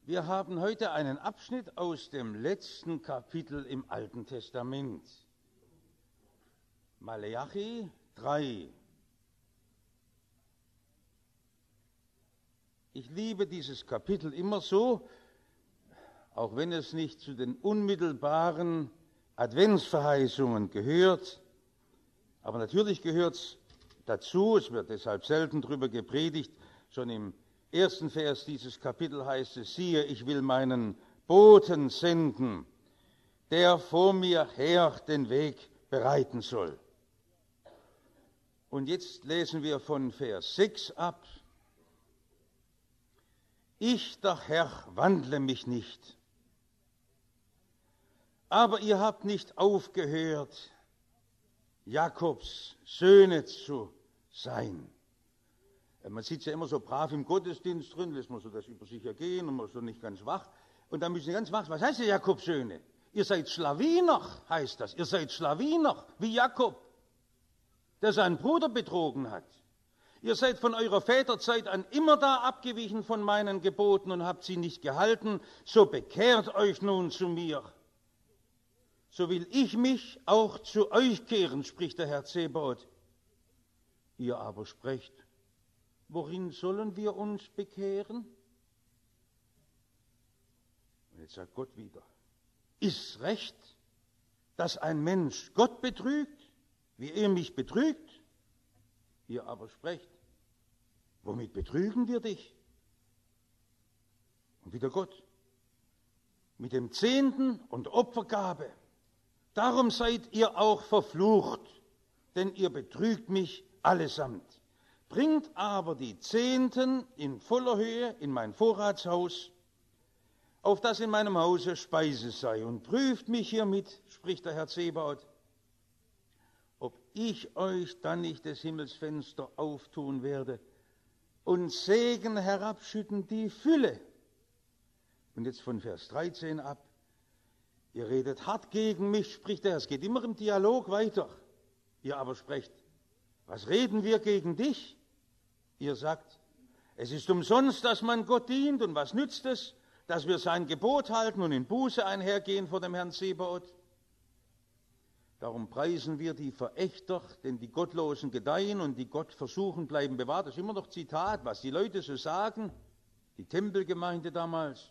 Wir haben heute einen Abschnitt aus dem letzten Kapitel im Alten Testament. Maleachi 3. Ich liebe dieses Kapitel immer so, auch wenn es nicht zu den unmittelbaren Adventsverheißungen gehört. Aber natürlich gehört es dazu, es wird deshalb selten darüber gepredigt. Schon im ersten Vers dieses Kapitels heißt es, siehe, ich will meinen Boten senden, der vor mir her den Weg bereiten soll. Und jetzt lesen wir von Vers 6 ab. Ich, der Herr, wandle mich nicht. Aber ihr habt nicht aufgehört, Jakobs Söhne zu sein. Man sitzt ja immer so brav im Gottesdienst drin, lässt man so das über sich ergehen und man ist so nicht ganz wach. Und dann müssen Sie ganz wach, was heißt der Jakobs Söhne? Ihr seid Schlawiner, heißt das. Ihr seid Schlawiner, wie Jakob, der seinen Bruder betrogen hat. Ihr seid von eurer Väterzeit an immer da abgewichen von meinen Geboten und habt sie nicht gehalten. So bekehrt euch nun zu mir. So will ich mich auch zu euch kehren, spricht der Herr Zebaoth. Ihr aber sprecht, worin sollen wir uns bekehren? Und jetzt sagt Gott wieder, ist recht, dass ein Mensch Gott betrügt, wie er mich betrügt? Ihr aber sprecht, womit betrügen wir dich? Und wieder Gott, mit dem Zehnten und Opfergabe. Darum seid ihr auch verflucht, denn ihr betrügt mich allesamt. Bringt aber die Zehnten in voller Höhe in mein Vorratshaus, auf das in meinem Hause Speise sei, und prüft mich hiermit, spricht der Herr Zebaoth, ob ich euch dann nicht das Himmelsfenster auftun werde und Segen herabschütten die Fülle. Und jetzt von Vers 13 ab. Ihr redet hart gegen mich, spricht er. Es geht immer im Dialog weiter. Ihr aber sprecht, was reden wir gegen dich? Ihr sagt, es ist umsonst, dass man Gott dient, und was nützt es, dass wir sein Gebot halten und in Buße einhergehen vor dem Herrn Zebaoth? Darum preisen wir die Verächter, denn die Gottlosen gedeihen und die Gott versuchen, bleiben bewahrt. Das ist immer noch Zitat, was die Leute so sagen, die Tempelgemeinde damals.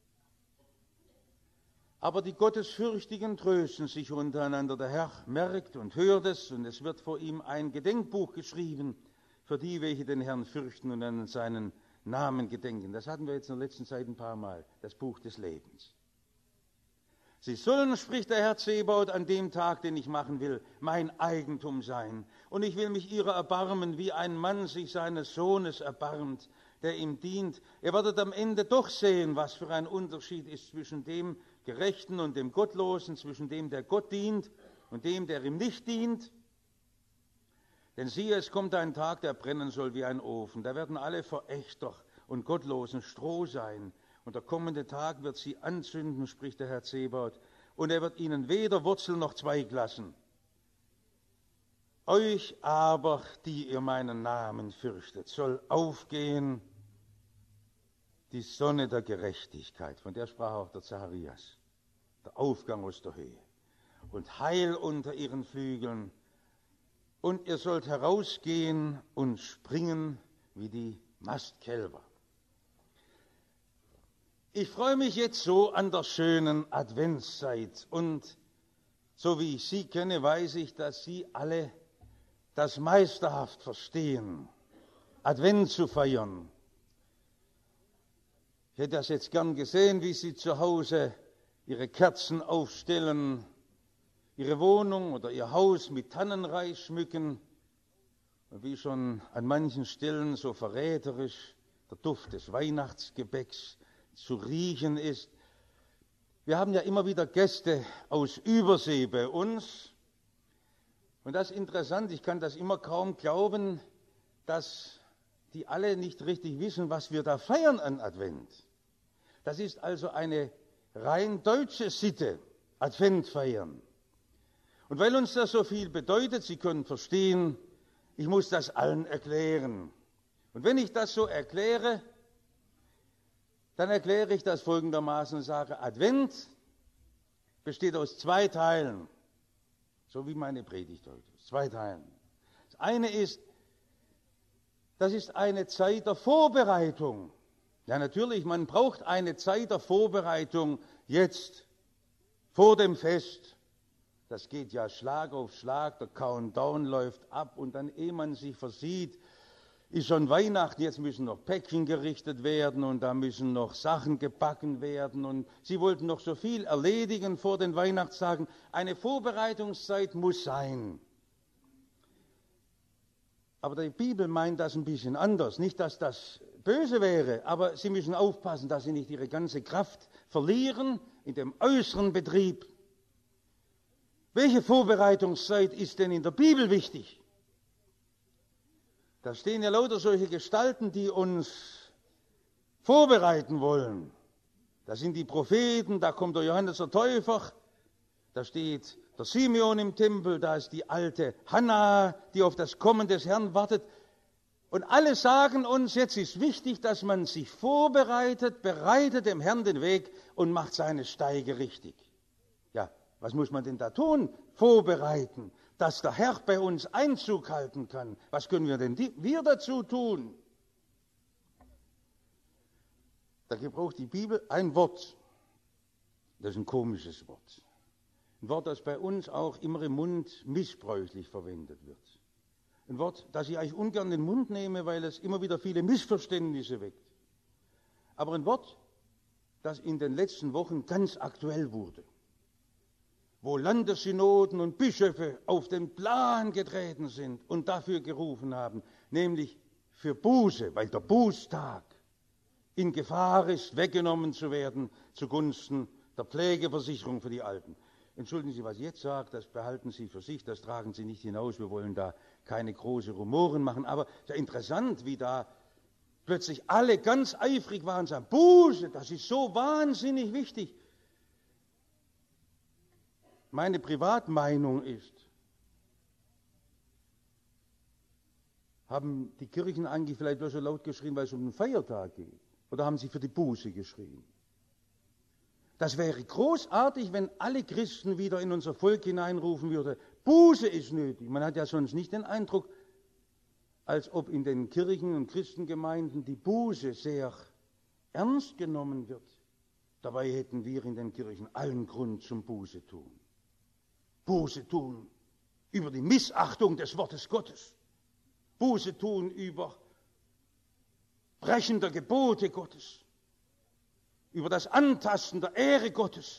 Aber die Gottesfürchtigen trösten sich untereinander. Der Herr merkt und hört es, und es wird vor ihm ein Gedenkbuch geschrieben für die, welche den Herrn fürchten und an seinen Namen gedenken. Das hatten wir jetzt in der letzten Zeit ein paar Mal, das Buch des Lebens. Sie sollen, spricht der Herr Zebaoth, an dem Tag, den ich machen will, mein Eigentum sein. Und ich will mich ihrer erbarmen, wie ein Mann sich seines Sohnes erbarmt, der ihm dient. Ihr werdet am Ende doch sehen, was für ein Unterschied ist zwischen dem Gerechten und dem Gottlosen, zwischen dem, der Gott dient, und dem, der ihm nicht dient. Denn siehe, es kommt ein Tag, der brennen soll wie ein Ofen. Da werden alle Verächter und Gottlosen Stroh sein. Und der kommende Tag wird sie anzünden, spricht der Herr Zebaoth. Und er wird ihnen weder Wurzel noch Zweig lassen. Euch aber, die ihr meinen Namen fürchtet, soll aufgehen die Sonne der Gerechtigkeit. Von der sprach auch der Zacharias. Der Aufgang aus der Höhe. Und Heil unter ihren Flügeln. Und ihr sollt herausgehen und springen wie die Mastkälber. Ich freue mich jetzt so an der schönen Adventszeit. Und so wie ich Sie kenne, weiß ich, dass Sie alle das meisterhaft verstehen, Advent zu feiern. Ich hätte das jetzt gern gesehen, wie Sie zu Hause Ihre Kerzen aufstellen, Ihre Wohnung oder Ihr Haus mit Tannenreis schmücken und wie schon an manchen Stellen so verräterisch der Duft des Weihnachtsgebäcks zu riechen ist. Wir haben ja immer wieder Gäste aus Übersee bei uns. Und das ist interessant, ich kann das immer kaum glauben, dass die alle nicht richtig wissen, was wir da feiern an Advent. Das ist also eine rein deutsche Sitte, Advent feiern. Und weil uns das so viel bedeutet, Sie können verstehen, ich muss das allen erklären. Und wenn ich das so erkläre, Dann erkläre ich das folgendermaßen und sage, Advent besteht aus 2 Teilen, so wie meine Predigt heute, 2 Teilen. Das eine ist, das ist eine Zeit der Vorbereitung. Ja, natürlich, man braucht eine Zeit der Vorbereitung jetzt, vor dem Fest. Das geht ja Schlag auf Schlag, der Countdown läuft ab und dann, ehe man sich versieht, ist schon Weihnachten, jetzt müssen noch Päckchen gerichtet werden und da müssen noch Sachen gebacken werden und sie wollten noch so viel erledigen vor den Weihnachtstagen. Eine Vorbereitungszeit muss sein. Aber die Bibel meint das ein bisschen anders. Nicht, dass das böse wäre, aber sie müssen aufpassen, dass sie nicht ihre ganze Kraft verlieren in dem äußeren Betrieb. Welche Vorbereitungszeit ist denn in der Bibel wichtig? Da stehen ja lauter solche Gestalten, die uns vorbereiten wollen. Da sind die Propheten, da kommt der Johannes der Täufer, da steht der Simeon im Tempel, da ist die alte Hannah, die auf das Kommen des Herrn wartet. Und alle sagen uns, jetzt ist wichtig, dass man sich vorbereitet, bereitet dem Herrn den Weg und macht seine Steige richtig. Ja, was muss man denn da tun? Vorbereiten, dass der Herr bei uns Einzug halten kann. Was können wir denn wir dazu tun? Da gebraucht die Bibel ein Wort. Das ist ein komisches Wort. Ein Wort, das bei uns auch immer im Mund missbräuchlich verwendet wird. Ein Wort, das ich eigentlich ungern in den Mund nehme, weil es immer wieder viele Missverständnisse weckt. Aber ein Wort, das in den letzten Wochen ganz aktuell wurde. Wo Landessynoden und Bischöfe auf den Plan getreten sind und dafür gerufen haben, nämlich für Buße, weil der Bußtag in Gefahr ist, weggenommen zu werden zugunsten der Pflegeversicherung für die Alten. Entschuldigen Sie, was ich jetzt sage, das behalten Sie für sich, das tragen Sie nicht hinaus, wir wollen da keine großen Rumoren machen, aber es ist ja interessant, wie da plötzlich alle ganz eifrig waren und sagen, Buße, das ist so wahnsinnig wichtig. Meine Privatmeinung ist, haben die Kirchen eigentlich vielleicht bloß so laut geschrien, weil es um den Feiertag geht? Oder haben sie für die Buße geschrien? Das wäre großartig, wenn alle Christen wieder in unser Volk hineinrufen würden, Buße ist nötig. Man hat ja sonst nicht den Eindruck, als ob in den Kirchen und Christengemeinden die Buße sehr ernst genommen wird. Dabei hätten wir in den Kirchen allen Grund zum Buße tun. Buße tun über die Missachtung des Wortes Gottes. Buße tun über Brechen der Gebote Gottes. Über das Antasten der Ehre Gottes.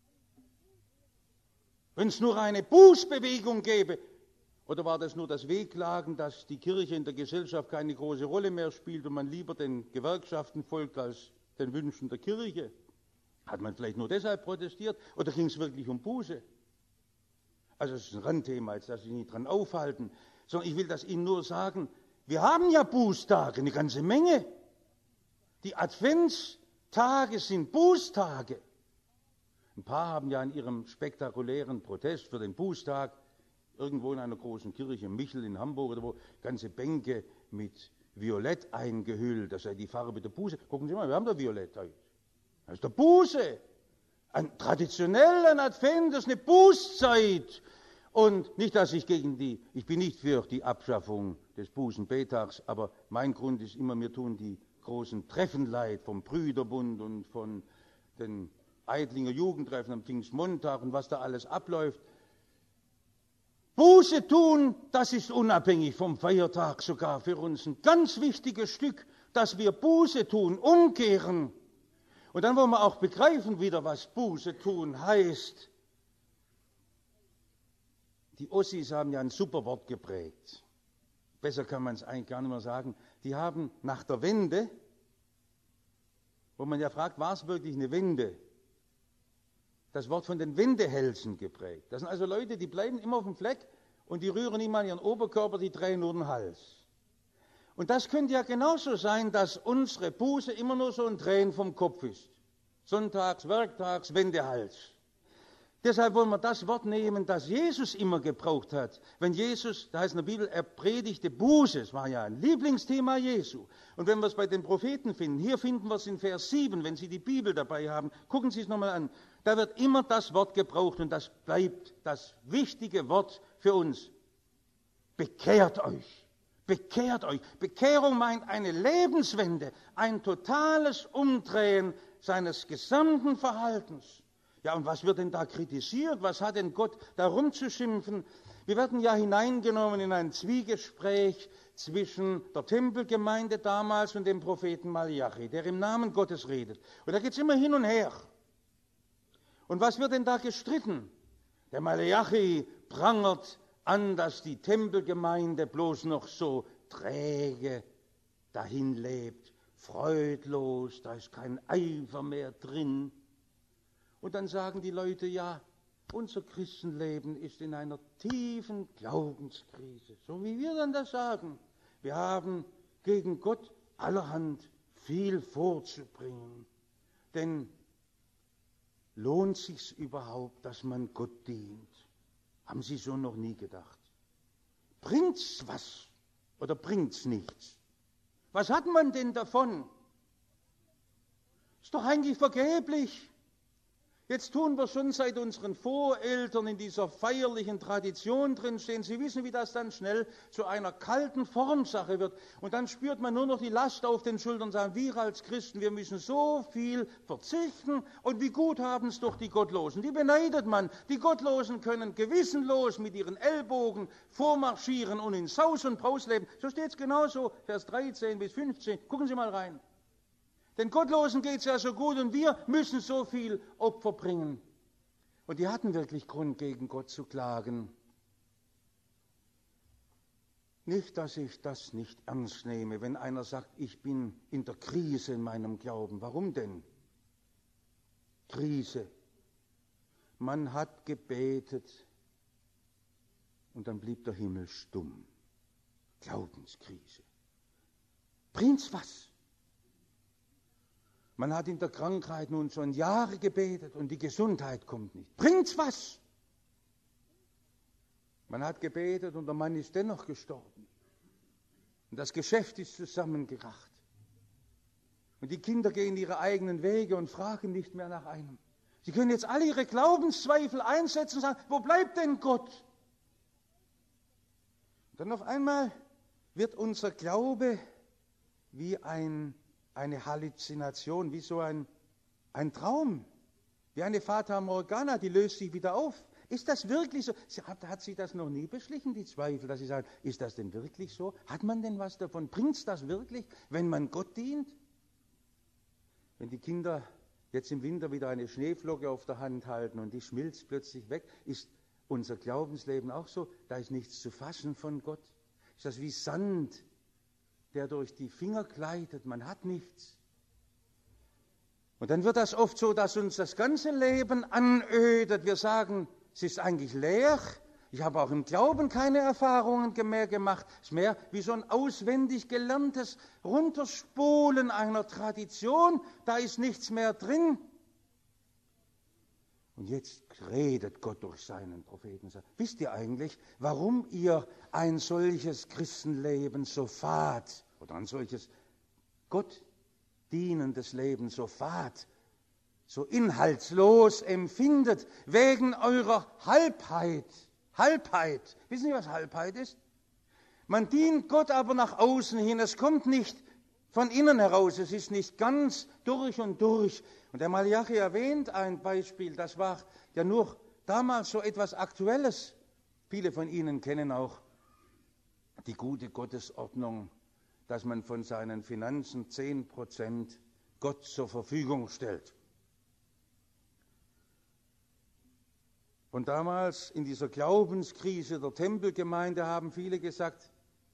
Wenn es nur eine Bußbewegung gäbe, oder war das nur das Wehklagen, dass die Kirche in der Gesellschaft keine große Rolle mehr spielt und man lieber den Gewerkschaften folgt als den Wünschen der Kirche? Hat man vielleicht nur deshalb protestiert oder ging es wirklich um Buße? Also es ist ein Randthema, jetzt lasse ich nicht dran aufhalten, sondern ich will das Ihnen nur sagen, wir haben ja Bußtage, eine ganze Menge. Die Adventstage sind Bußtage. Ein paar haben ja in ihrem spektakulären Protest für den Bußtag irgendwo in einer großen Kirche, Michel in Hamburg oder wo, ganze Bänke mit Violett eingehüllt, das sei die Farbe der Buße. Gucken Sie mal, wir haben da Violett heute. Das ist der Buße. Traditionell ein Advent, das ist eine Bußzeit. Und nicht, dass ich ich bin nicht für die Abschaffung des Bußenbetags, aber mein Grund ist immer, mir tun die großen Treffen leid vom Brüderbund und von den Eidlinger Jugendtreffen am Pfingstmontag und was da alles abläuft. Buße tun, das ist unabhängig vom Feiertag sogar für uns ein ganz wichtiges Stück, dass wir Buße tun, umkehren. Und dann wollen wir auch begreifen wieder, was Buße tun heißt. Die Ossis haben ja ein super Wort geprägt. Besser kann man es eigentlich gar nicht mehr sagen. Die haben nach der Wende, wo man ja fragt, war es wirklich eine Wende, das Wort von den Wendehälsen geprägt. Das sind also Leute, die bleiben immer auf dem Fleck und die rühren nicht mal ihren Oberkörper, die drehen nur den Hals. Und das könnte ja genauso sein, dass unsere Buße immer nur so ein Drehen vom Kopf ist. Sonntags, Werktags, Wendehals. Deshalb wollen wir das Wort nehmen, das Jesus immer gebraucht hat. Wenn Jesus, da heißt in der Bibel, er predigte Buße, das war ja ein Lieblingsthema Jesu. Und wenn wir es bei den Propheten finden, hier finden wir es in Vers 7, wenn Sie die Bibel dabei haben, gucken Sie es nochmal an. Da wird immer das Wort gebraucht und das bleibt das wichtige Wort für uns. Bekehrt euch. Bekehrt euch. Bekehrung meint eine Lebenswende, ein totales Umdrehen seines gesamten Verhaltens. Ja, und was wird denn da kritisiert? Was hat denn Gott da rumzuschimpfen? Wir werden ja hineingenommen in ein Zwiegespräch zwischen der Tempelgemeinde damals und dem Propheten Malachi, der im Namen Gottes redet. Und da geht es immer hin und her. Und was wird denn da gestritten? Der Malachi prangert an, dass die Tempelgemeinde bloß noch so träge dahin lebt, freudlos, da ist kein Eifer mehr drin. Und dann sagen die Leute, ja, unser Christenleben ist in einer tiefen Glaubenskrise. So wie wir dann das sagen. Wir haben gegen Gott allerhand viel vorzubringen. Denn lohnt sich's überhaupt, dass man Gott dient? Haben Sie so noch nie gedacht? Bringt's was oder bringt's nichts? Was hat man denn davon? Ist doch eigentlich vergeblich. Jetzt tun wir schon seit unseren Voreltern in dieser feierlichen Tradition drinstehen. Sie wissen, wie das dann schnell zu einer kalten Formsache wird. Und dann spürt man nur noch die Last auf den Schultern und sagt, wir als Christen, wir müssen so viel verzichten. Und wie gut haben es doch die Gottlosen. Die beneidet man. Die Gottlosen können gewissenlos mit ihren Ellbogen vormarschieren und in Saus und Braus leben. So steht es genauso, Vers 13 bis 15. Gucken Sie mal rein. Den Gottlosen geht es ja so gut und wir müssen so viel Opfer bringen. Und die hatten wirklich Grund, gegen Gott zu klagen. Nicht, dass ich das nicht ernst nehme, wenn einer sagt, ich bin in der Krise in meinem Glauben. Warum denn? Krise. Man hat gebetet und dann blieb der Himmel stumm. Glaubenskrise. Bringt's was? Man hat in der Krankheit nun schon Jahre gebetet und die Gesundheit kommt nicht. Bringt's was? Man hat gebetet und der Mann ist dennoch gestorben. Und das Geschäft ist zusammengekracht. Und die Kinder gehen ihre eigenen Wege und fragen nicht mehr nach einem. Sie können jetzt alle ihre Glaubenszweifel einsetzen und sagen, wo bleibt denn Gott? Und dann auf einmal wird unser Glaube wie eine Halluzination, wie so ein Traum, wie eine Fata Morgana, die löst sich wieder auf. Ist das wirklich so? Hat Sie das noch nie beschlichen, die Zweifel, dass Sie sagen, ist das denn wirklich so? Hat man denn was davon? Bringt es das wirklich, wenn man Gott dient? Wenn die Kinder jetzt im Winter wieder eine Schneeflocke auf der Hand halten und die schmilzt plötzlich weg, ist unser Glaubensleben auch so? Da ist nichts zu fassen von Gott. Ist das wie Sand, der durch die Finger gleitet, man hat nichts. Und dann wird das oft so, dass uns das ganze Leben anödet. Wir sagen, es ist eigentlich leer. Ich habe auch im Glauben keine Erfahrungen mehr gemacht. Es ist mehr wie so ein auswendig gelerntes Runterspulen einer Tradition. Da ist nichts mehr drin. Und jetzt redet Gott durch seinen Propheten. Wisst ihr eigentlich, warum ihr ein solches Christenleben so fad oder ein solches Gott dienendes Leben so fad, so inhaltslos empfindet? Wegen eurer Halbheit. Halbheit. Wissen Sie, was Halbheit ist? Man dient Gott aber nach außen hin. Es kommt nicht von innen heraus. Es ist nicht ganz durch und durch. Und der Malachi erwähnt ein Beispiel, das war ja nur damals so etwas Aktuelles. Viele von Ihnen kennen auch die gute Gottesordnung, dass man von seinen Finanzen 10% Gott zur Verfügung stellt. Und damals in dieser Glaubenskrise der Tempelgemeinde haben viele gesagt,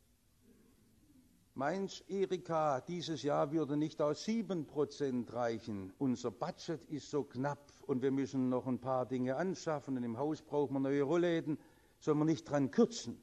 Mensch, Erika, dieses Jahr würde nicht aus 7% reichen. Unser Budget ist so knapp und wir müssen noch ein paar Dinge anschaffen und im Haus brauchen wir neue Rollläden. Sollen wir nicht dran kürzen?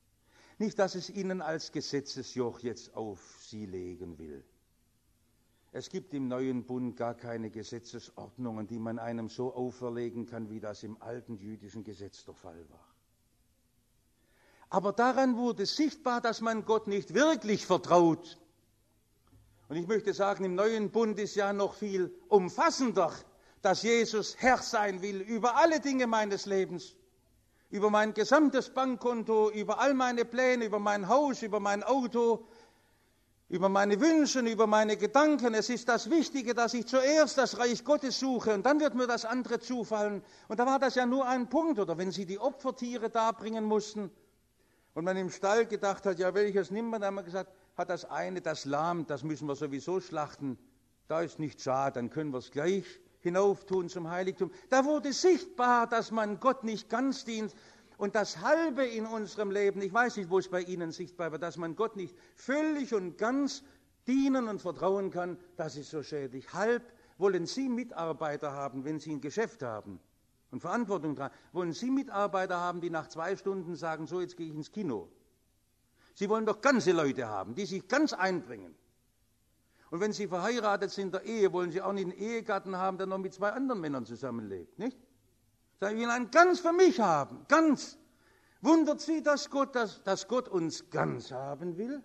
Nicht, dass es Ihnen als Gesetzesjoch jetzt auf Sie legen will. Es gibt im neuen Bund gar keine Gesetzesordnungen, die man einem so auferlegen kann, wie das im alten jüdischen Gesetz der Fall war. Aber daran wurde sichtbar, dass man Gott nicht wirklich vertraut. Und ich möchte sagen, im neuen Bund ist ja noch viel umfassender, dass Jesus Herr sein will über alle Dinge meines Lebens, über mein gesamtes Bankkonto, über all meine Pläne, über mein Haus, über mein Auto, über meine Wünsche, über meine Gedanken. Es ist das Wichtige, dass ich zuerst das Reich Gottes suche und dann wird mir das andere zufallen. Und da war das ja nur ein Punkt. Oder wenn sie die Opfertiere darbringen mussten und man im Stall gedacht hat, ja, welches nimmt man? Dann haben wir gesagt, hat das eine, das Lamm, das müssen wir sowieso schlachten. Da ist nicht schade, dann können wir es gleich hinauftun zum Heiligtum. Da wurde sichtbar, dass man Gott nicht ganz dient. Und das Halbe in unserem Leben, ich weiß nicht, wo es bei Ihnen sichtbar war, dass man Gott nicht völlig und ganz dienen und vertrauen kann, das ist so schädlich. Halb wollen Sie Mitarbeiter haben, wenn Sie ein Geschäft haben und Verantwortung tragen. Wollen Sie Mitarbeiter haben, die nach 2 Stunden sagen, so, jetzt gehe ich ins Kino. Sie wollen doch ganze Leute haben, die sich ganz einbringen. Und wenn Sie verheiratet sind in der Ehe, wollen Sie auch nicht einen Ehegatten haben, der noch mit 2 anderen Männern zusammenlebt, nicht? Ich will einen ganz für mich haben, ganz. Wundert Sie, dass Gott uns ganz haben will?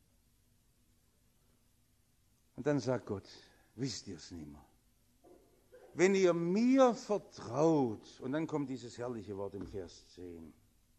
Und dann sagt Gott, wisst ihr es nicht mehr? Wenn ihr mir vertraut, und dann kommt dieses herrliche Wort im Vers 10,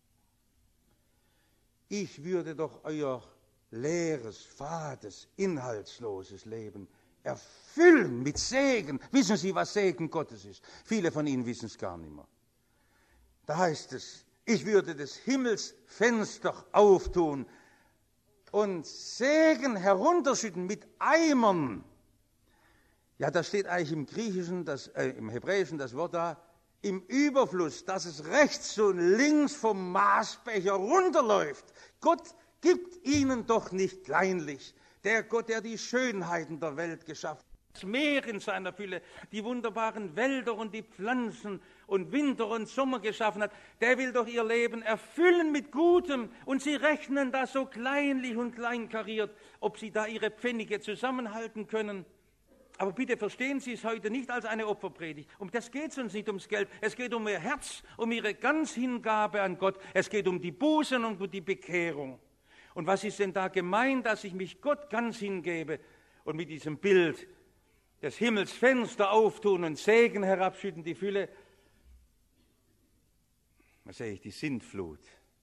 ich würde doch euer leeres, fades, inhaltsloses Leben erfüllen mit Segen. Wissen Sie, was Segen Gottes ist? Viele von Ihnen wissen es gar nicht mehr. Da heißt es, ich würde des Himmels Fenster auftun und Segen herunterschütten mit Eimern. Ja, da steht eigentlich im Griechischen, im Hebräischen das Wort da, im Überfluss, dass es rechts und links vom Maßbecher runterläuft. Gott gibt ihnen doch nicht kleinlich. Der Gott, der die Schönheiten der Welt geschaffen hat, das Meer in seiner Fülle, die wunderbaren Wälder und die Pflanzen und Winter und Sommer geschaffen hat, der will doch ihr Leben erfüllen mit Gutem. Und sie rechnen das so kleinlich und kleinkariert, ob sie da ihre Pfennige zusammenhalten können. Aber bitte verstehen Sie es heute nicht als eine Opferpredigt. Um das geht es uns nicht ums Geld. Es geht um ihr Herz, um ihre Ganzhingabe an Gott. Es geht um die Buße und um die Bekehrung. Und was ist denn da gemeint, dass ich mich Gott ganz hingebe und mit diesem Bild des Himmels Fenster auftun und Segen herabschütten, die Fülle? Was sehe ich? Die Sintflut,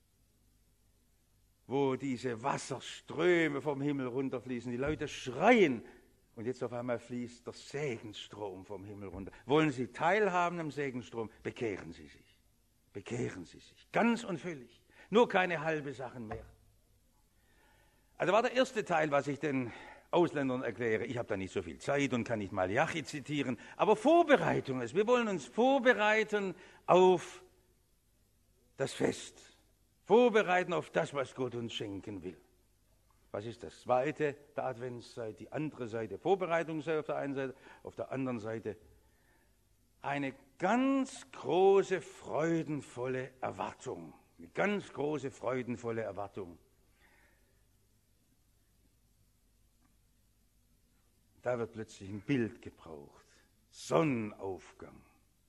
wo diese Wasserströme vom Himmel runterfließen. Die Leute schreien und jetzt auf einmal fließt der Segensstrom vom Himmel runter. Wollen Sie teilhaben am Segensstrom? Bekehren Sie sich. Bekehren Sie sich. Ganz und völlig. Nur keine halbe Sachen mehr. Also war der erste Teil, was ich den Ausländern erkläre. Ich habe da nicht so viel Zeit und kann nicht Malachi zitieren, aber Vorbereitung ist. Wir wollen uns vorbereiten auf das Fest. Vorbereiten auf das, was Gott uns schenken will. Was ist das Zweite der Adventszeit? Die andere Seite, Vorbereitung sei auf der einen Seite, auf der anderen Seite eine ganz große, freudenvolle Erwartung. Eine ganz große, freudenvolle Erwartung. Da wird plötzlich ein Bild gebraucht. Sonnenaufgang.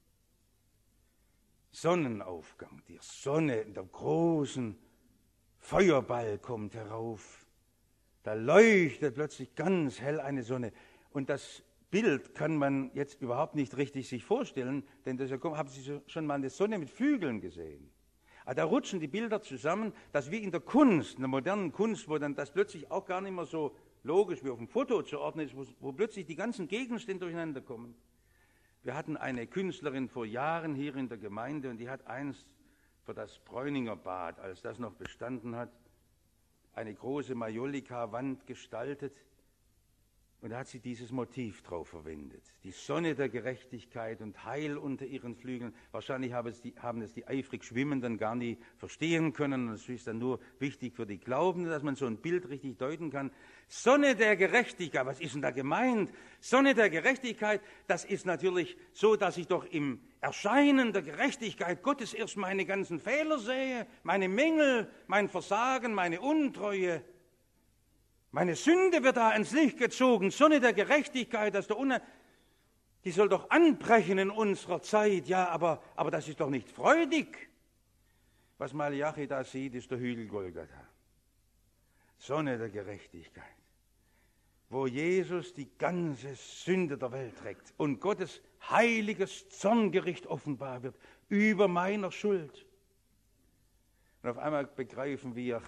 Sonnenaufgang. Die Sonne in der großen Feuerball kommt herauf. Da leuchtet plötzlich ganz hell eine Sonne. Und das Bild kann man jetzt überhaupt nicht richtig sich vorstellen, denn haben Sie schon mal eine Sonne mit Flügeln gesehen? Da rutschen die Bilder zusammen, dass wie in der Kunst, in der modernen Kunst, wo dann das plötzlich auch gar nicht mehr so logisch wie auf dem Foto zu ordnen ist, wo plötzlich die ganzen Gegenstände durcheinander kommen. Wir hatten eine Künstlerin vor Jahren hier in der Gemeinde und die hat einst für das Bräuninger Bad, als das noch bestanden hat, eine große Majolika-Wand gestaltet und da hat sie dieses Motiv drauf verwendet. Die Sonne der Gerechtigkeit und Heil unter ihren Flügeln. Wahrscheinlich haben es die eifrig Schwimmenden gar nie verstehen können. Und es ist dann nur wichtig für die Glaubenden, dass man so ein Bild richtig deuten kann. Sonne der Gerechtigkeit, was ist denn da gemeint? Sonne der Gerechtigkeit, das ist natürlich so, dass ich doch im Erscheinen der Gerechtigkeit Gottes erst meine ganzen Fehler sehe, meine Mängel, mein Versagen, meine Untreue. Meine Sünde wird da ans Licht gezogen, Sonne der Gerechtigkeit, die soll doch anbrechen in unserer Zeit. Ja, aber das ist doch nicht freudig. Was Malachi da sieht, ist der Hügel Golgatha. Sonne der Gerechtigkeit, wo Jesus die ganze Sünde der Welt trägt und Gottes heiliges Zorngericht offenbar wird über meiner Schuld. Und auf einmal begreifen wir,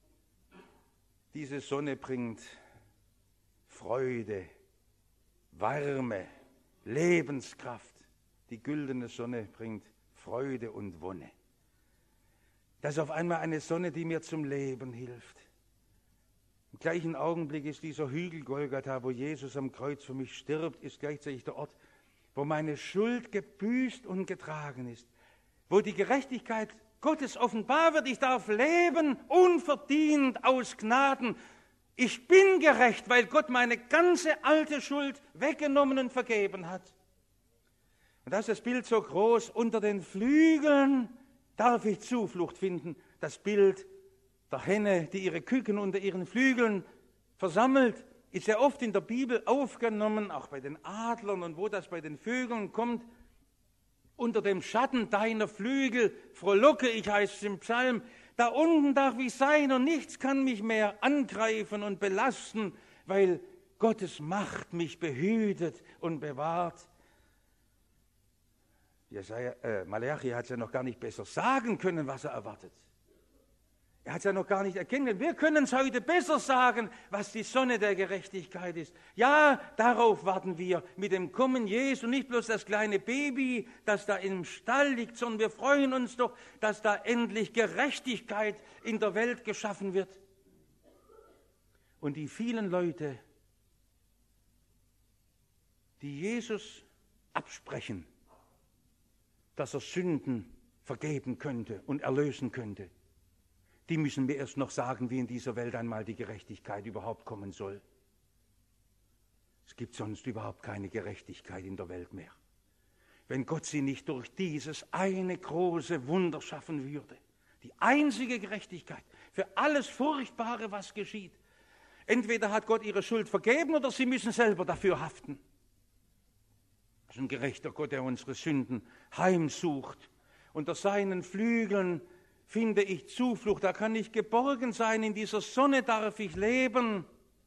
diese Sonne bringt Freude, Wärme, Lebenskraft. Die güldene Sonne bringt Freude und Wonne. Das ist auf einmal eine Sonne, die mir zum Leben hilft. Im gleichen Augenblick ist dieser Hügel Golgatha, wo Jesus am Kreuz für mich stirbt, ist gleichzeitig der Ort, wo meine Schuld gebüßt und getragen ist, wo die Gerechtigkeit Gottes offenbar wird. Ich darf leben, unverdient, aus Gnaden. Ich bin gerecht, weil Gott meine ganze alte Schuld weggenommen und vergeben hat. Und da ist das Bild so groß, unter den Flügeln darf ich Zuflucht finden. Das Bild der Henne, die ihre Küken unter ihren Flügeln versammelt, ist sehr oft in der Bibel aufgenommen, auch bei den Adlern und wo das bei den Vögeln kommt. Unter dem Schatten deiner Flügel frohlocke ich, heißt es im Psalm. Da unten darf ich sein und nichts kann mich mehr angreifen und belasten, weil Gottes Macht mich behütet und bewahrt. Malachi hat es ja noch gar nicht besser sagen können, was er erwartet. Er hat es ja noch gar nicht erkennen können. Wir können es heute besser sagen, was die Sonne der Gerechtigkeit ist. Ja, darauf warten wir mit dem Kommen Jesu. Nicht bloß das kleine Baby, das da im Stall liegt, sondern wir freuen uns doch, dass da endlich Gerechtigkeit in der Welt geschaffen wird. Und die vielen Leute, die Jesus absprechen, dass er Sünden vergeben könnte und erlösen könnte, die müssen mir erst noch sagen, wie in dieser Welt einmal die Gerechtigkeit überhaupt kommen soll. Es gibt sonst überhaupt keine Gerechtigkeit in der Welt mehr. Wenn Gott sie nicht durch dieses eine große Wunder schaffen würde. Die einzige Gerechtigkeit für alles Furchtbare, was geschieht. Entweder hat Gott ihre Schuld vergeben oder sie müssen selber dafür haften. Das ist ein gerechter Gott, der unsere Sünden heimsucht. Unter seinen Flügeln finde ich Zuflucht, da kann ich geborgen sein, in dieser Sonne darf ich leben.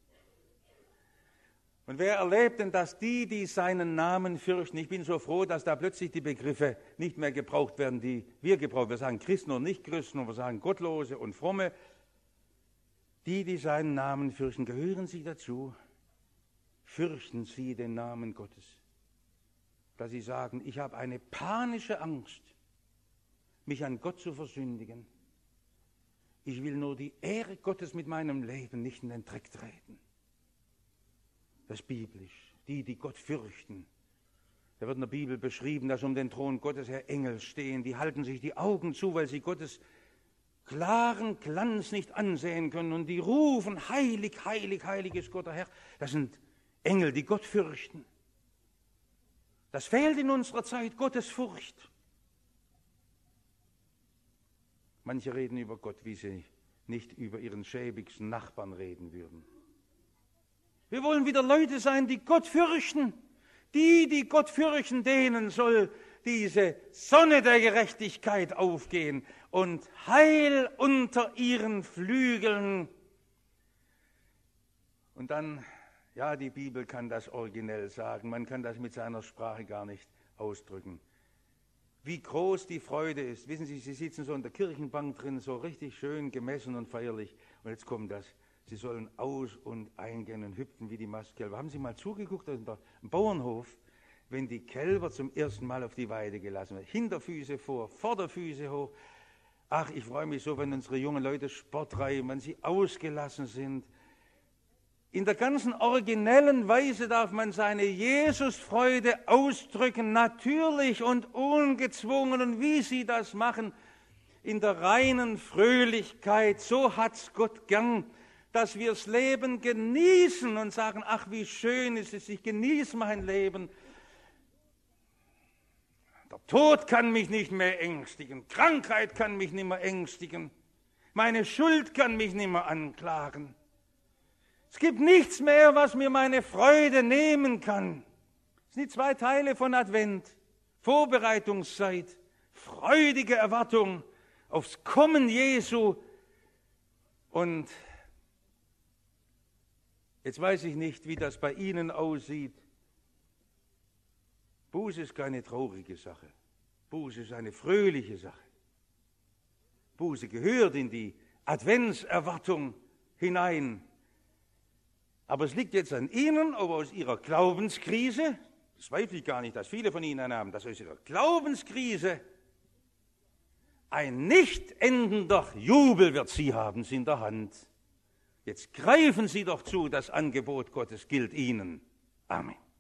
Und wer erlebt denn, dass die seinen Namen fürchten? Ich bin so froh, dass da plötzlich die Begriffe nicht mehr gebraucht werden, die wir gebrauchen. Wir sagen Christen und Nicht-Christen und wir sagen Gottlose und Fromme. Die seinen Namen fürchten, gehören sie dazu? Fürchten sie den Namen Gottes? Dass sie sagen, ich habe eine panische Angst, mich an Gott zu versündigen. Ich will nur die Ehre Gottes mit meinem Leben nicht in den Dreck treten. Das ist biblisch. Die Gott fürchten. Da wird in der Bibel beschrieben, dass um den Thron Gottes her Engel stehen. Die halten sich die Augen zu, weil sie Gottes klaren Glanz nicht ansehen können. Und die rufen, heilig, heilig, heilig ist Gott der Herr. Das sind Engel, die Gott fürchten. Das fehlt in unserer Zeit, Gottes Furcht. Manche reden über Gott, wie sie nicht über ihren schäbigsten Nachbarn reden würden. Wir wollen wieder Leute sein, die Gott fürchten. Die Gott fürchten, denen soll diese Sonne der Gerechtigkeit aufgehen und Heil unter ihren Flügeln. Und dann, ja, die Bibel kann das originell sagen, man kann das mit seiner Sprache gar nicht ausdrücken. Wie groß die Freude ist. Wissen Sie, Sie sitzen so in der Kirchenbank drin, so richtig schön gemessen und feierlich. Und jetzt kommt das. Sie sollen aus- und eingehen und hüpfen wie die Mastkälber. Haben Sie mal zugeguckt im Bauernhof, wenn die Kälber zum ersten Mal auf die Weide gelassen werden? Hinterfüße vor, Vorderfüße hoch. Ach, ich freue mich so, wenn unsere jungen Leute Sport treiben, wenn sie ausgelassen sind. In der ganzen originellen Weise darf man seine Jesusfreude ausdrücken, natürlich und ungezwungen. Und wie sie das machen, in der reinen Fröhlichkeit, so hat's Gott gern, dass wir das Leben genießen und sagen, ach, wie schön ist es, ich genieße mein Leben. Der Tod kann mich nicht mehr ängstigen, Krankheit kann mich nicht mehr ängstigen, meine Schuld kann mich nicht mehr anklagen. Es gibt nichts mehr, was mir meine Freude nehmen kann. Das sind die 2 Teile von Advent. Vorbereitungszeit, freudige Erwartung aufs Kommen Jesu. Und jetzt weiß ich nicht, wie das bei Ihnen aussieht. Buße ist keine traurige Sache. Buße ist eine fröhliche Sache. Buße gehört in die Adventserwartung hinein. Aber es liegt jetzt an Ihnen, ob aus Ihrer Glaubenskrise, das zweifle ich gar nicht, dass viele von Ihnen haben, dass aus Ihrer Glaubenskrise ein nicht endender Jubel wird. Sie haben es in der Hand. Jetzt greifen Sie doch zu, das Angebot Gottes gilt Ihnen. Amen.